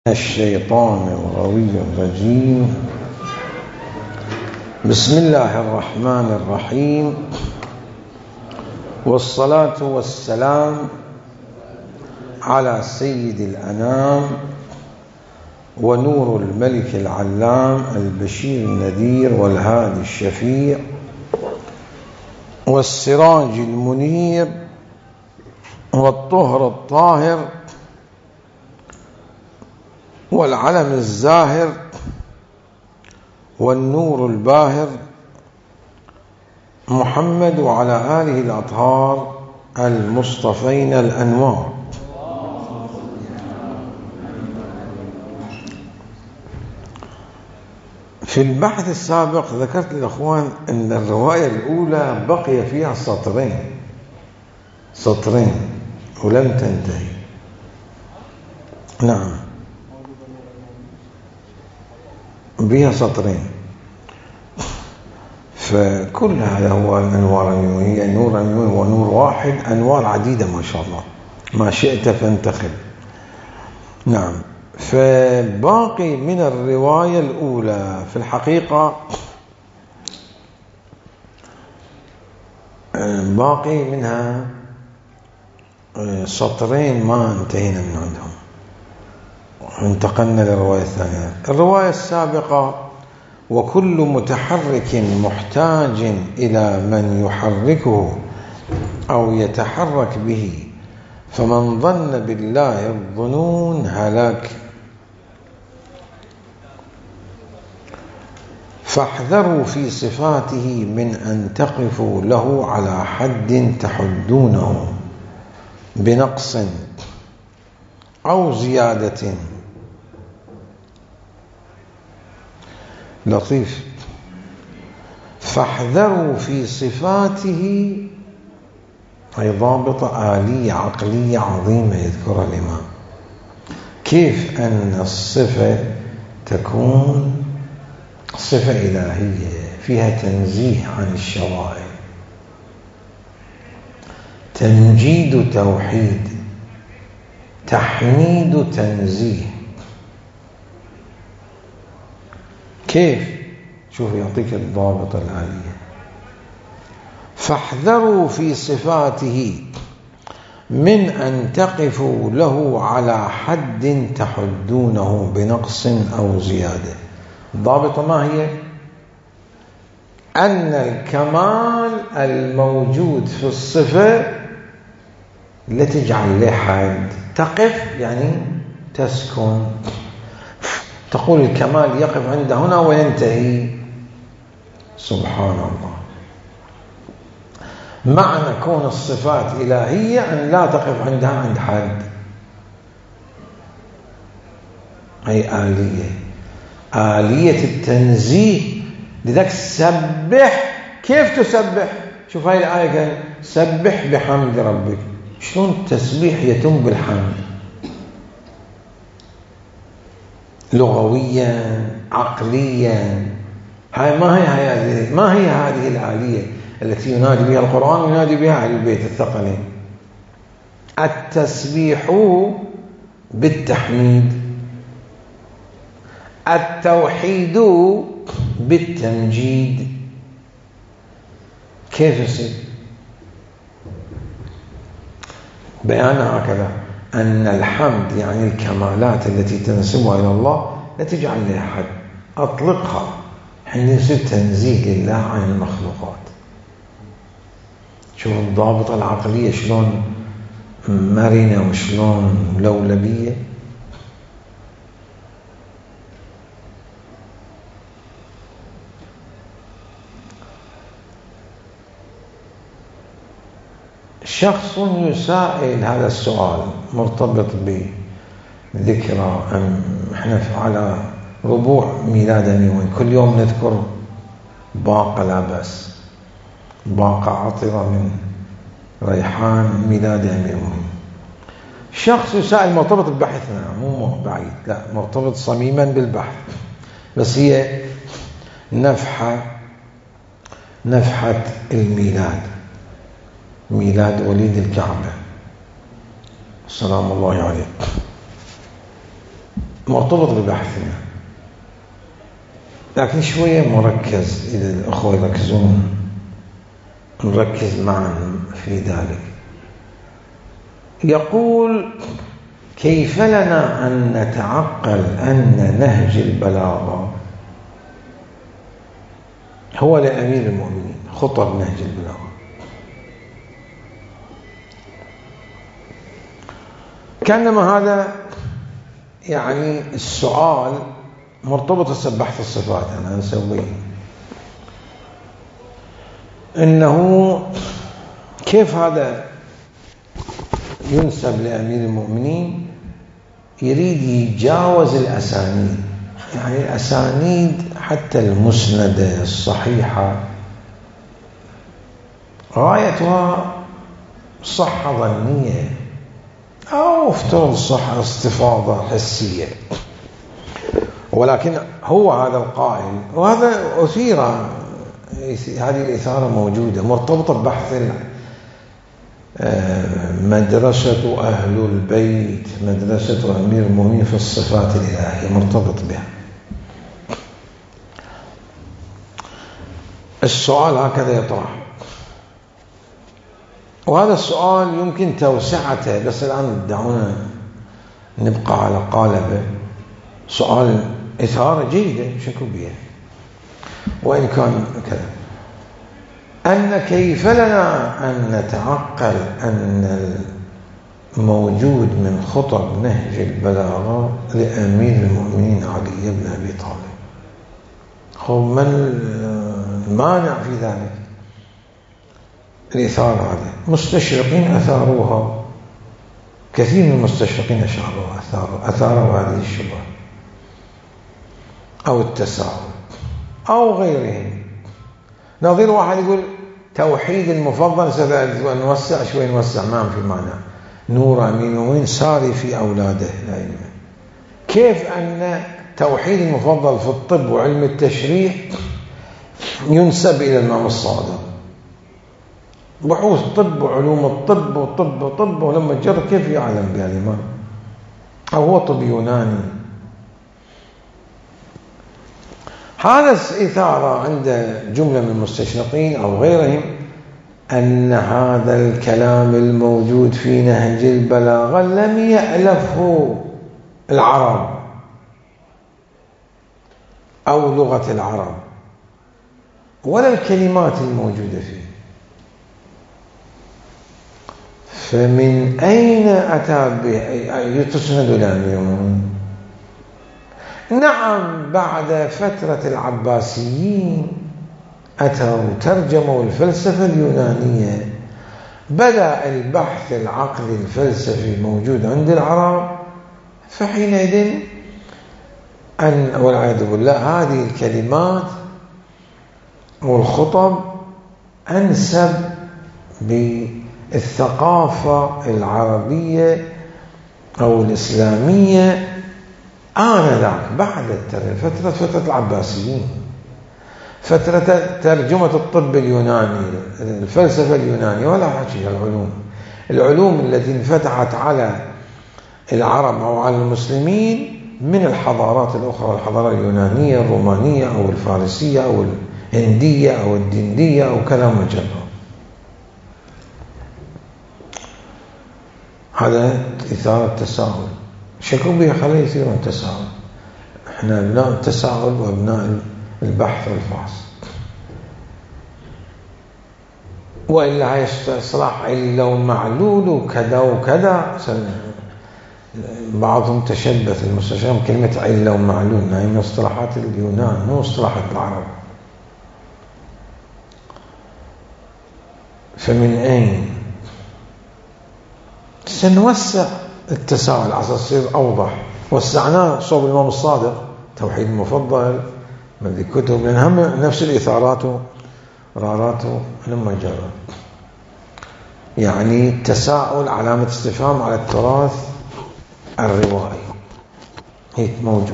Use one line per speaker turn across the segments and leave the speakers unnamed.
الشيطان الغوي الرجيم. بسم الله الرحمن الرحيم، والصلاة والسلام على سيد الأنام ونور الملك العلام البشير النذير والهادي الشفيع والسراج المنير والطهر الطاهر والعلم الزاهر والنور الباهر محمد وعلى آله الأطهار المصطفين الأنوار. في البحث السابق ذكرت للأخوان أن الرواية الأولى بقي فيها سطرين ولم تنتهي. نعم، بها سطرين، فكل هذا هو الأنوار الميمونية، نور الميمون ونور واحد، أنوار عديدة ما شاء الله، ما شئت فانتخب. نعم، فباقي من الرواية الأولى في الحقيقة باقي منها سطرين ما انتهينا من عندهم، انتقلنا للرواية الثانية. الرواية السابقة: وكل متحرك محتاج إلى من يحركه أو يتحرك به، فمن ظن بالله الظنون هلك، فاحذروا في صفاته من أن تقفوا له على حد تحدونه بنقص أو زيادة. لطيف. فاحذروا في صفاته أي ضابط آلية عقلية عظيمة يذكرها الإمام، كيف أن الصفة تكون صفة إلهية فيها تنزيه عن الشوائب، تمجيد توحيد، تحميد تنزيه. كيف؟ شوف يعطيك الضابط الآلية. فاحذروا في صفاته من أن تقفوا له على حد تحدونه بنقص أو زيادة. الضابطة ما هي؟ أن الكمال الموجود في الصفة لا تجعل له حد. تقف يعني تسكن، تقول الكمال يقف عند هنا وينتهي. سبحان الله. معنى كون الصفات إلهية أن لا تقف عندها عند حد، أي آلية التنزيه. لذلك سبح. كيف تسبح؟ شوف هاي الآية قال سبح بحمد ربك. شلون التسبيح يتم بالحمد؟ لغويا، عقليا. ما هي هذه الآلية التي ينادي بها القرآن وينادي بها أهل البيت الثقلين؟ التسبيح بالتحميد، التوحيد بالتمجيد. كيف يصير؟ بيانها هكذا: أن الحمد يعني الكمالات التي تنسبها إلى الله لا تجعل لها حد، أطلقها، حين يصير تنزيه لله عن المخلوقات. شوف الضابطة العقلية شلون مرنة وشلون لولبية. شخص يسائل هذا السؤال مرتبط بذكرى، احنا على ربوع ميلاد أميمون، كل يوم نذكر باقة لا بأس، باقة عطرة من ريحان ميلاد أميمون. شخص يسائل مرتبط ببحثنا، مو بعيد، لا مرتبط صميما بالبحث، بس هي نفحة الميلاد، ميلاد وليد الكعبة سلام الله عليه. مرتبط ببحثنا، لكن شوية مركز. إذا الأخوة يركزون نركز معا في ذلك. يقول: كيف لنا أن نتعقل أن نهج البلاغة هو لأمير المؤمنين، خطب نهج البلاغة؟ كأنما هذا يعني السؤال مرتبط ببحث الصفات. أنا نسويه إنه كيف هذا ينسب لأمير المؤمنين، يريد يتجاوز الأسانيد. يعني الأسانيد حتى المسندة الصحيحة غايتها صحة ظنية أو افترض صحة استفاضة حسية، ولكن هو هذا القائل، وهذا أثير، هذه الإثارة موجودة مرتبطة ببحث مدرسة أهل البيت، مدرسة أمير المؤمنين في الصفات الإلهية، مرتبط بها. السؤال هكذا يطرح، وهذا السؤال يمكن توسعته، بس الآن دعونا نبقى على قالبه. سؤال إثارة جيدة شكو بها، وإن كان كذا. أن كيف لنا أن نتعقل أن الموجود من خطب نهج البلاغة لأمير المؤمنين علي بن أبي طالب؟ ما المانع في ذلك؟ الإثارة هذه مستشرقين أثاروها، كثير من المستشرقين أثاروا هذه الشبهة أو التساؤل أو غيرهم. نظير واحد يقول توحيد المفضل، نوسع شوي، نوسع ما في معنى. نور أمين المؤمنين ساري في أولاده دائما. كيف أن توحيد المفضل في الطب وعلم التشريح ينسب إلى الإمام الصادق؟ بحوث طب وعلوم الطب وطب، ولما جرب كيف يعلم بها الإمام؟ أو هو طب يوناني. هذا إثارة عند جملة من المستشرقين أو غيرهم أن هذا الكلام الموجود في نهج البلاغة لم يألفه العرب أو لغة العرب ولا الكلمات الموجودة فيه. فمن أين أتى يتسند لأمير المؤمنين؟ نعم، بعد فترة العباسيين أتوا ترجموا الفلسفة اليونانية، بدأ البحث العقلي الفلسفي موجود عند العرب، فحينئذ والعياذ بالله هذه الكلمات والخطب أنسب بالثقافة العربية أو الإسلامية آنذاك بعد فترة العباسيين، فترة ترجمة الطب اليوناني، الفلسفة اليونانية، ولا حكي العلوم التي انفتحت على العرب أو على المسلمين من الحضارات الأخرى، الحضارة اليونانية الرومانية أو الفارسية أو الهندية أو الدندية أو كلام مجرد. هذا إثارة تساؤل، شكوا به خليه يصيرون تساؤل. احنا أبناء التساؤل وأبناء البحث والفحص، وإلا هاي إصلاح إلا ومعلول وكذا وكذا. بعضهم تشبث المستشرقين كلمة علة ومعلول، هاي من اصطلاحات اليونان مو اصطلاحات العرب. فمن أين سنوسع التساؤل عشان يصير أوضح؟ وسعناه صوب الإمام الصادق، توحيد المفضل، من كتب، لأن هم نفس الإثارات وراراته لما جرى. يعني التساؤل علامة استفهام على التراث الروائي هيك موجود.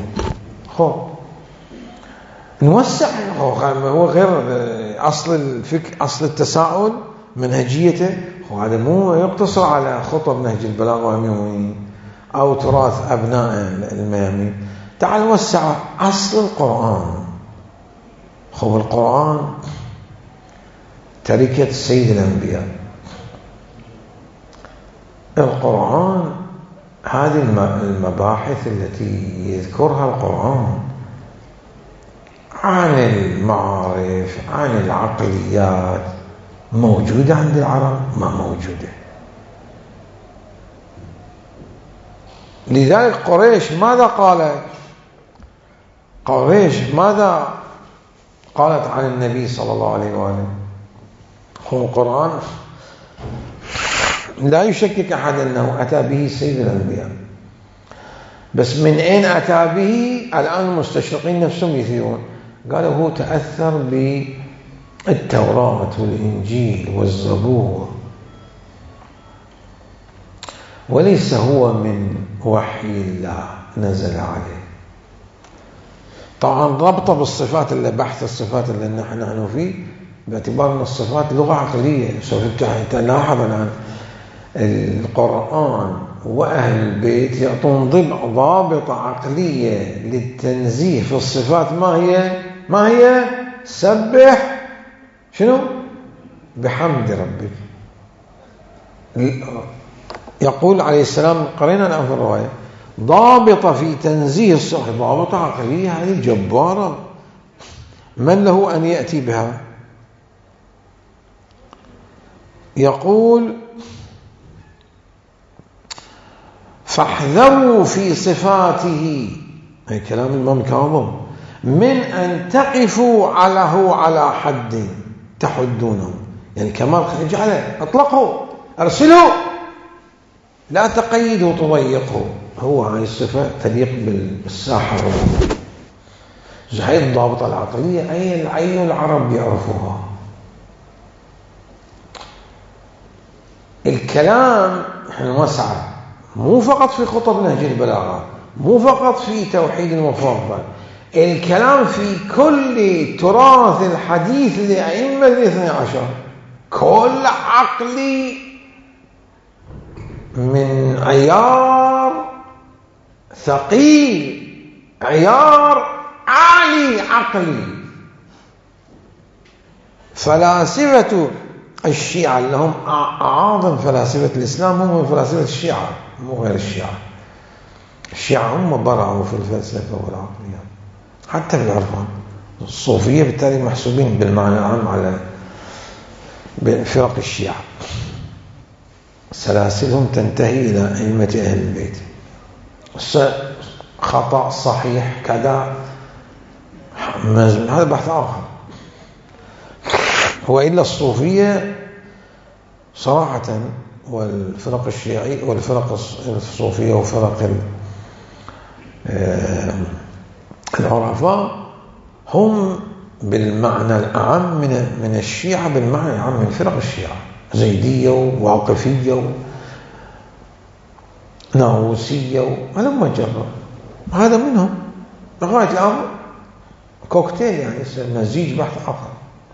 نوسع، هو غير أصل الفكر، أصل التساؤل منهجيته، وهذا مو يقتصر على خطب نهج البلاغة وأمير المؤمنين. أو تراث أبناء الميامين. تعال وسع أصل القرآن. خب القرآن تركة سيد الأنبياء. القرآن هذه المباحث التي يذكرها القرآن عن المعارف، عن العقليات، موجودة عند العرب؟ ما موجودة. لذلك قريش ماذا قالت؟ قريش ماذا قالت عن النبي صلى الله عليه وآله؟ هو القرآن لا يشكك أحد أنه أتى به سيد الأنبياء، بس من أين أتى به؟ الآن المستشرقين نفسهم يثيرون، قالوا هو تأثر بالتوراة والإنجيل والزبور، وليس هو من وحي الله نزل عليه. طبعا ربطه بالصفات، اللي بحث الصفات اللي نحن فيه، باعتبار أن الصفات لغة عقلية. سوف تلاحظ الآن القرآن وأهل البيت يعطون ضابط عقلية للتنزيه في الصفات. ما هي؟ سبح شنو؟ بحمد ربك. يقول عليه السلام، قرينا الآن في الرواية، ضابطة في تنزيه الصفات، ضابطة عقلية هذه جبارة، من له أن يأتي بها؟ يقول فاحذروا في صفاته، أي كلام الإمام كاظم، من أن تقفوا على حد تحدونه. يعني كمال اجعله، اطلقوا، ارسلوا، لا تقيدوا تضيقوا. هو هاي الصفة تليق بالساحة الربوبية. هاي الضابطة العقلية أي العرب يعرفوها. الكلام وسعة، مو فقط في خطب نهج البلاغة، مو فقط في توحيد المفضل، الكلام في كل تراث الحديث لأئمة الاثني عشر. كل عقلي من عيار ثقيل، عيار عالي عقلي. فلاسفة الشيعة اللي هم أعظم فلاسفة الإسلام هم فلاسفة الشيعة، مو غير الشيعة. الشيعة هم برعوا في الفلسفة والعقليات، حتى في العرفان. الصوفية بالتالي محسوبين بالمعنى العام على فرق الشيعة. سلاسلهم تنتهي إلى أئمة أهل البيت. خطأ صحيح كذا، هذا بحث آخر. هو إلا الصوفية صراحة، والفرق الشيعية والفرق الصوفية وفرق العرفاء هم بالمعنى الأعم من الشيعة، بالمعنى الأعم من فرق الشيعة، زيدية وواقفية وناووسية ولما جرى هذا منهم لغاية الآن كوكتيل، يعني مزيج بحث آخر.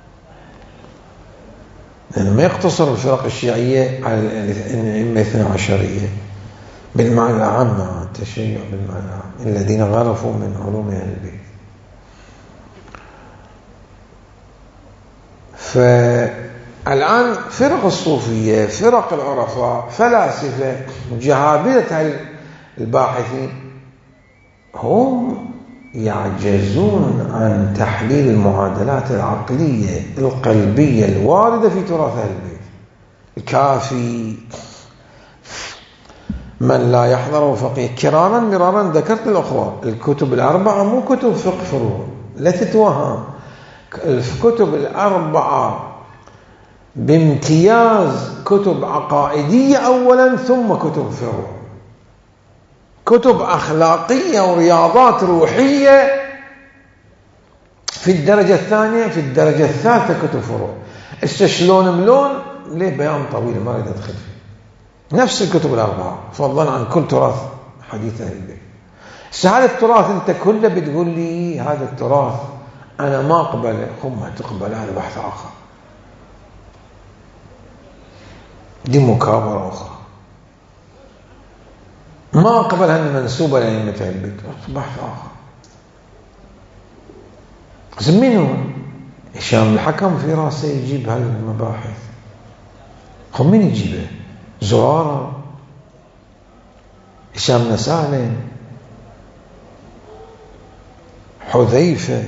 لأنه ما يقتصر الفرق الشيعية على الأئمة الاثنى عشرية بالمعنى العام، التشيع بالمعنى العام، الذين غرفوا من علوم أهل البيت. فالآن فرق الصوفية، فرق العرفاء، فلاسفة، جهابذة الباحثين، هم يعجزون عن تحليل المعادلات العقلية القلبية الواردة في تراث أهل البيت. الكافي، من لا يحضره فقيه. كراما مرارا ذكرت الأخوة، الكتب الأربعة مو كتب فقه فروع، لا تتوهم. الكتب الأربعة بامتياز كتب عقائدية أولا، ثم كتب فروع، كتب أخلاقية ورياضات روحية في الدرجة الثانية، في الدرجة الثالثة كتب فروع. استشلون ملون ليه بيان طويل ما أريد أدخل فيه. نفس الكتب الأربعة، فضلا عن كل تراث حديث أهل البيت. هذا التراث أنت كله بتقول لي هذا التراث أنا ما أقبله، هم تقبل، هذا بحث آخر، دي مكابرة أخرى. ما قبلها المنسوبة لأئمة البيت، بحث آخر. منو هشام الحكم في راسه يجيب هالمباحث؟ هم من يجيبه؟ زرارة، هشام نسالم، حذيفة،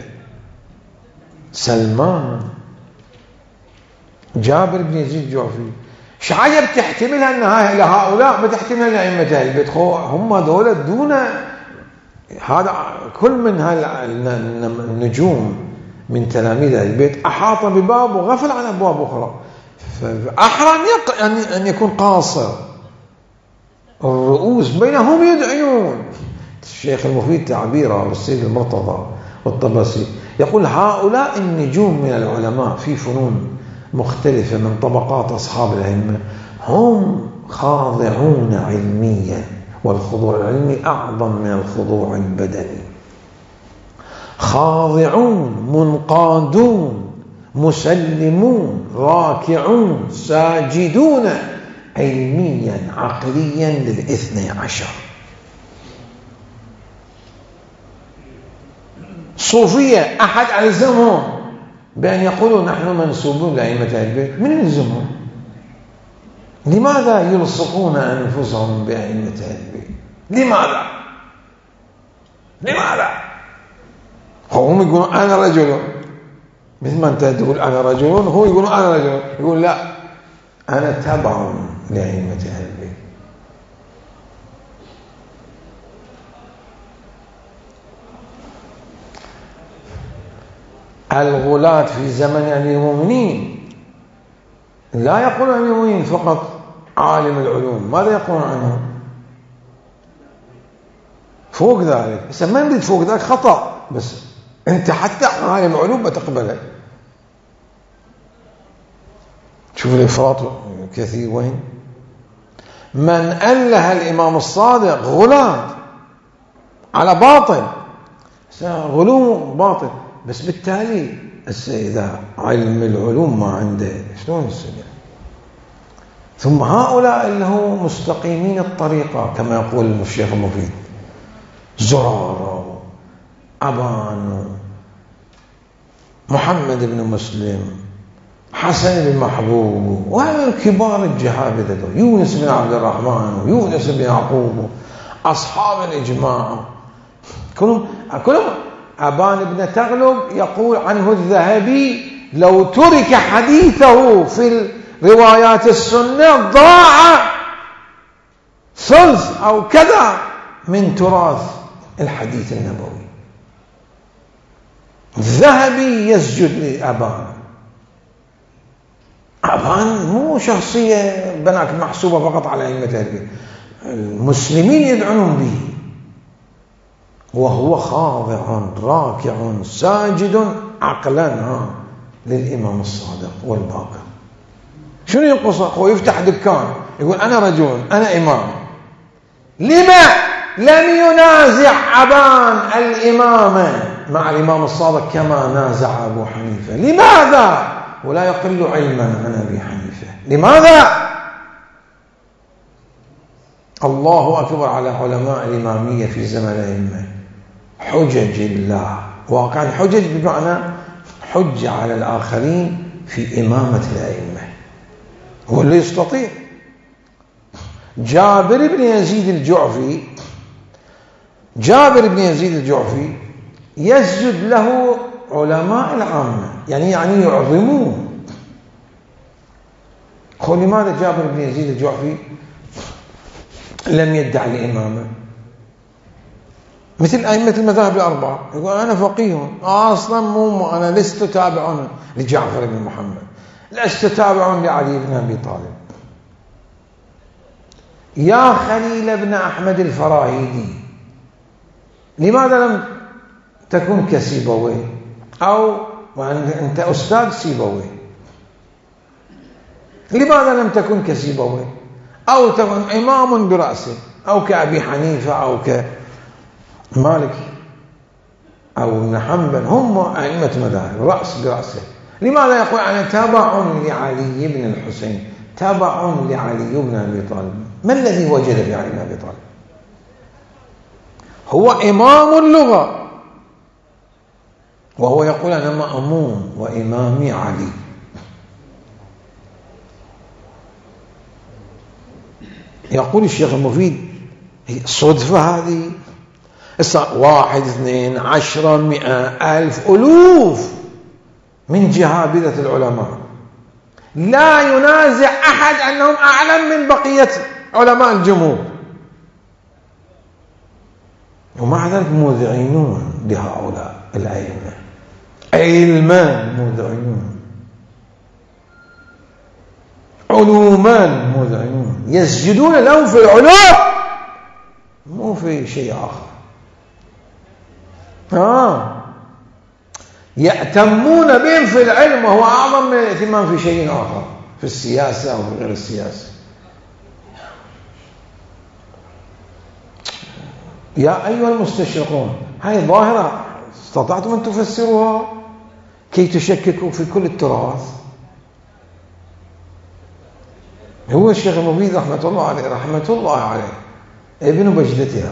سلمان، جابر بن يزيد الجعفي. شعيب تحتملها أن هؤلاء ما تحتملها لأئمة البيت، هم دول دون هذا. كل من النجوم من تلاميذ البيت أحاط بباب وغفل عن أبواب أخرى، فأحرى أن يكون قاصر. الرؤوس بينهم يدعون. الشيخ المفيد تعبيره والسيد المرتضى والطبسي يقول هؤلاء النجوم من العلماء في فنون مختلفة من طبقات أصحاب الأئمة هم خاضعون علميا، والخضوع العلمي أعظم من الخضوع البدني. خاضعون، منقادون، مسلمون، راكعون، ساجدون، علميا عقليا للاثني عشر. صوفية أحد ألزمهم بأن يقولوا نحن منسوبون لأئمة البيت؟ من يلزمهم؟ لماذا يلصقون أنفسهم بأئمة البيت؟ لماذا؟ هم يقولون أنا رجل، مثل ما أنت تقول أنا رجل، هو يقول أنا رجل، يقول لا أنا تبع لأئمة البيت. الغلاة في زمن المؤمنين لا يقول عن المؤمنين فقط عالم العلوم، ماذا يقول عنه؟ فوق ذلك. ما نريد فوق ذلك خطأ، بس أنت حتى عالم علوم بتقبله. شوف الإفراط كثير وين. من أله الإمام الصادق غلاة على باطل، غلو باطل، بس بالتالي إذا علم العلوم ما عنده شلون يصير؟ ثم هؤلاء اللي هو مستقيمين الطريقة كما يقول الشيخ المفيد، زرارة، أبان، محمد بن مسلم، حسن بن محبوب، وهذا الكبار الجهابذة، يونس بن عبد الرحمن ويونس بن يعقوب، أصحاب الإجماع كلهم. أبان بن تغلب يقول عنه الذهبي لو ترك حديثه في روايات السنة ضاع ثلث أو كذا من تراث الحديث النبوي. الذهبي يسجد لأبان. أبان مو شخصية بناك محسوبة فقط على أئمة البيت، المسلمين يدعون به، وهو خاضع راكع ساجد عقلا للإمام الصادق والباقر. شنو ينقص؟ هو يفتح دكان يقول أنا رجل، أنا إمام. لما لم ينازع أبان الإمامة مع الإمام الصادق كما نازع أبو حنيفة؟ لماذا؟ ولا يقل علما عن أبي حنيفة. لماذا؟ الله أكبر على علماء الإمامية في زمن الأئمة، حجج الله واقعا، حجج بمعنى حجة على الآخرين في إمامة الأئمة، هو اللي يستطيع. جابر بن يزيد الجعفي يسجد له علماء العامة، يعني يعظموه. لماذا جابر بن يزيد الجعفي لم يدعي الإمامة؟ مثل أئمة المذاهب الأربعة يقول أنا فقيه، أصلا أنا لست تابعا لجعفر بن محمد، لست تابعا لعلي بن أبي طالب. يا خليل بن أحمد الفراهيدي لماذا لم تكن كسيبويه؟ أو أنت أستاذ سيبويه، لماذا لم تكن كسيبويه؟ أو تكن إمام برأسه، أو كأبي حنيفة أو كمالك أو ابن حنبل، هم أئمة مذاهب رأس برأسه. لماذا يقول أنا تابع لعلي بن الحسين، تابع لعلي بن أبي طالب؟ ما الذي وجد في علي بن أبي طالب؟ هو إمام اللغة، وهو يقول أنا مأموم وإمامي علي. يقول الشيخ المفيد صدفة هذه؟ 1 2 10 100 1000 ألوف من جهابذة العلماء لا ينازع أحد أنهم أعلم من بقية علماء الجمهور، ومع ذلك مذعنون لهؤلاء الأئمة، علما مذعنون، علوما مذعنون، يسجدون لهم في العلوم مو في شيء آخر. يأتمون بهم في العلم، وهو أعظم من الاهتمام في شيء آخر، في السياسة أو في غير السياسة. يا أيها المستشرقون، هذه ظاهرة استطعتم أن تفسروها كي تشككوا في كل التراث. هو الشيخ المفيد رحمة الله عليه ابن بجدتها،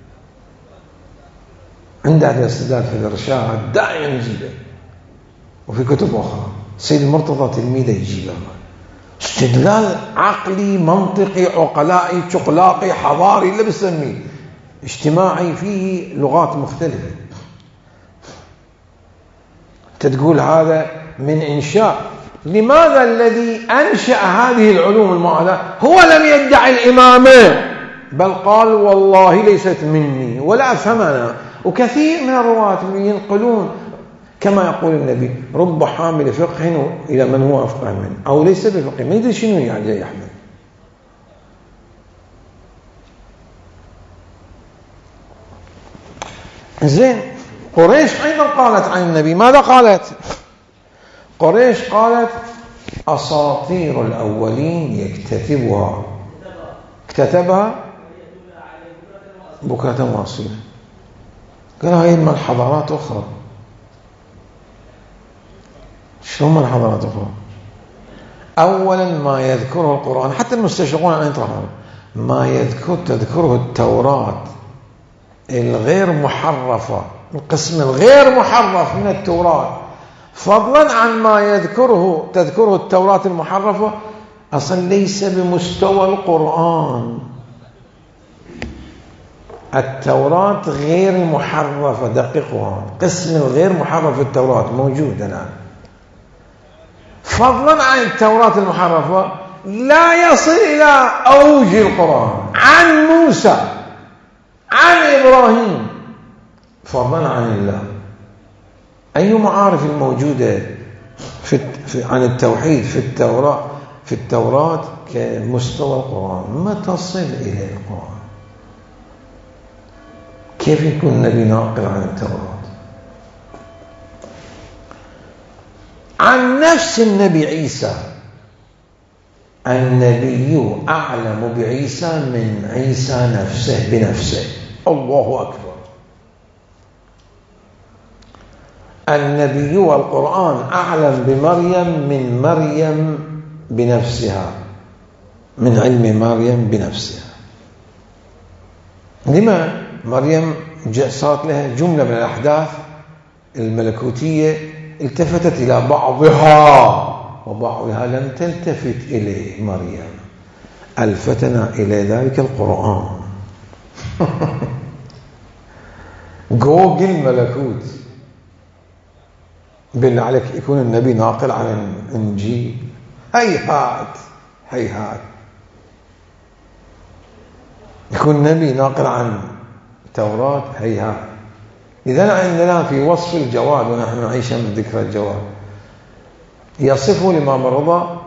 عنده الاستدلال في الإرشاد دائما يجيبه، وفي كتب أخرى سيد المرتضى تلميذه يجيبه، استدلال عقلي منطقي عقلائي شقلاقي حضاري اللي بسميه اجتماعي، فيه لغات مختلفة. تقول هذا من إنشاء. لماذا الذي أنشأ هذه العلوم المعاداة هو لم يدعي الإمامة، بل قال والله ليست مني ولا أفهمنا؟ وكثير من الرواة ينقلون كما يقول النبي رب حامل فقه إلى من هو أفقه منه، أو ليس بفقه، ما يدري شنو يعني يحمل. زين، قريش أيضا قالت عن النبي، ماذا قالت؟ قريش قالت أساطير الأولين يكتتبها، اكتتبها بكرة واصيلة. قالوا هاي من الحضارات أخرى. شو من الحضارات أخرى؟ أولا ما يذكره القرآن، حتى المستشرقون عن يطرحون ما تذكره التوراة الغير محرفة، القسم الغير محرف من التوراة، فضلا عن ما تذكره التوراة المحرفة، أصلا ليس بمستوى القرآن. التوراة غير المحرفة، دققوا، قسم الغير محرف في التوراة موجود الآن، فضلا عن التوراة المحرفة لا يصل إلى أوج القرآن، عن موسى عن إبراهيم، فضلا عن الله. أي معارف الموجودة عن التوحيد في التوراة كمستوى القرآن ما تصل إلى القرآن. كيف يكون النبي ناقل عن التوراة؟ عن نفس النبي عيسى، النبي أعلم بعيسى من عيسى نفسه بنفسه. الله أكبر. النبي والقرآن أعلم بمريم من مريم بنفسها، من علم مريم بنفسها. لما مريم صارت لها جملة من الأحداث الملكوتية التفتت إلى بعضها وبعضها لم تلتفت إليه مريم، ألفتنا إلى ذلك القرآن. جوجل ملكوت. بالله عليك يكون النبي ناقل عن الإنجيل؟ هيهات هيهات. يكون النبي ناقل عن التوراة؟ هيهات. إذا عندنا في وصف الجواد، ونحن نعيش من ذكر الجواد، يصفه الإمام الرضا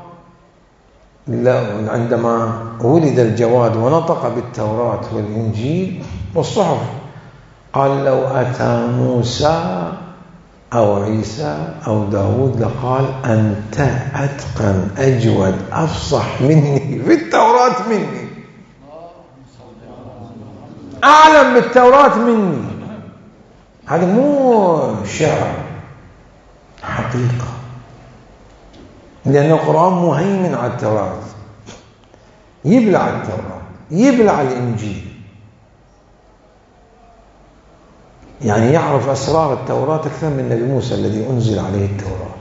عندما ولد الجواد ونطق بالتوراة والإنجيل والصحف، قال لو أتى موسى أو عيسى أو داود لقال أنت أتقن أجود أفصح مني في التوراة مني، أعلم بالتوراة مني. هذا مو شعر، حقيقة، لأن القرآن مهيمن على التوراة، يبلع التوراة، يبلع الإنجيل. يعني يعرف أسرار التوراة أكثر من نبي موسى الذي أنزل عليه التوراة.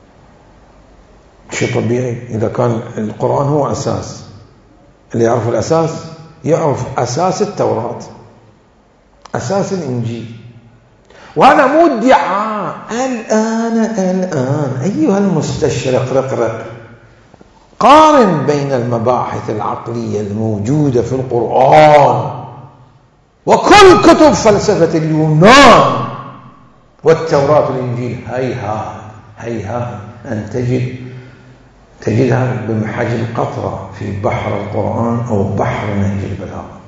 شيء طبيعي إذا كان القرآن هو أساس، اللي يعرف الأساس يعرف أساس التوراة، أساس الإنجيل. وهذا مو ادعاء. الآن أيها المستشرق رقرق، قارن بين المباحث العقلية الموجودة في القرآن وكل كتب فلسفة اليونان والتوراة والإنجيل. هيهات أن تجدها بحجم قطرة في بحر القرآن أو بحر نهج البلاغة.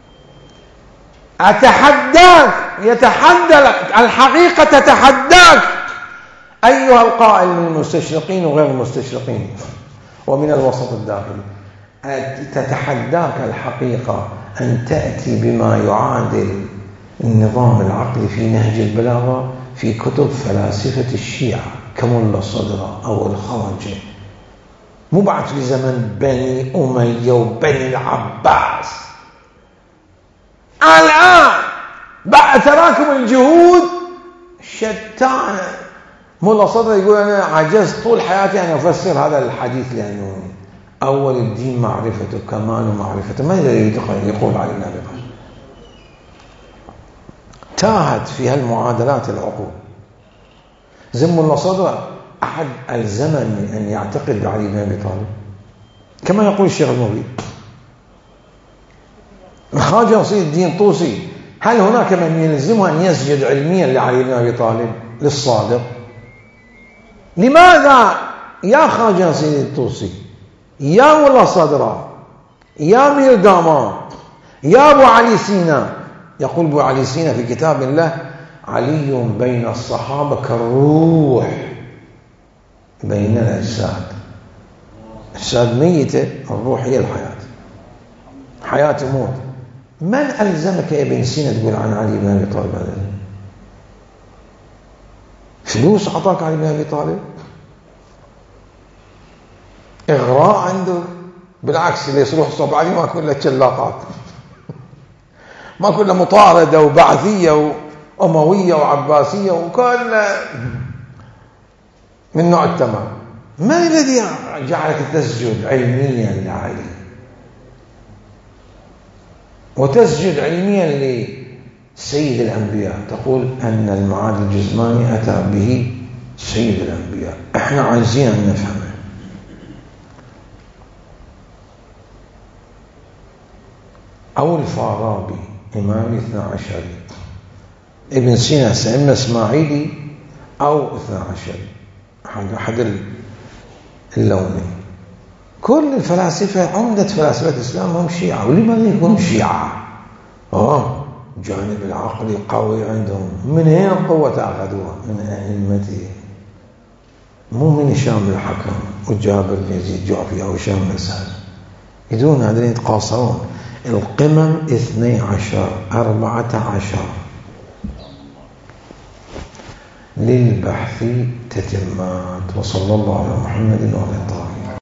أتحداك، يتحدى الحقيقة، تتحداك أيها القائل من المستشرقين وغير المستشرقين ومن الوسط الداخلي، تتحداك الحقيقة أن تأتي بما يعادل النظام العقلي في نهج البلاغة في كتب فلاسفة الشيعة كملا الصدرة أو الخواجة، مو بعد في زمن بني أمية وبني العباس. الآن بعد تراكم الجهود شتانة. ملا صدر يقول أنا عجزت طول حياتي أن أفسر هذا الحديث، لأنه أول الدين معرفته، كمال معرفته. ما يقول علي بن أبي طالب؟ تاهت في هالمعادلات العقول. زي ملا صدر أحد الزمن أن يعتقد علي بن أبي طالب كما يقول الشيخ المغربي. الخواجة نصير الدين طوسي، هل هناك من يلزمه أن يسجد علميا لعلي بن أبي طالب للصادق؟ لماذا يا خواجة نصير الطوسي، يا ملا صدرة، يا مير داماد، يا أبو علي سينا؟ يقول أبو علي سينا في كتاب الله: علي بين الصحابة كالروح بين الأجساد. الأجساد ميتة، الروح هي الحياة، حياة موت. من ألزمك يا ابن سينا تقول عن علي بن أبي طالب هذا؟ فلوس أعطاك علي بن أبي طالب؟ إغراء عنده؟ بالعكس، اللي يصلح صوب علي ما كله تشلاقات، ما كله مطاردة وبعثية وأموية وعباسية وكل من نوع التمام. من الذي جعلك تسجد علميا لعلي وتسجد علميا لسيد الأنبياء؟ تقول أن المعاد الجزماني أتى به سيد الأنبياء، احنا عايزين أن نفهمه. أو الفارابي إمام 12، ابن سينا سئمة إسماعيلي أو 12، أحد اللونين. كل الفلاسفة، عمدة فلاسفة الإسلام هم شيعة. ولماذا يكونوا شيعة؟ جانب العقل قوي عندهم. من هنا القوة أخذوها؟ من أئمتهم، مو من هشام الحكم وجابر بن يزيد جعفي أو هشام بن سعد. يدون هذين يتقاصرون. القمم 12 14 للبحث تتمات. وصلى الله على محمد وعلى آله.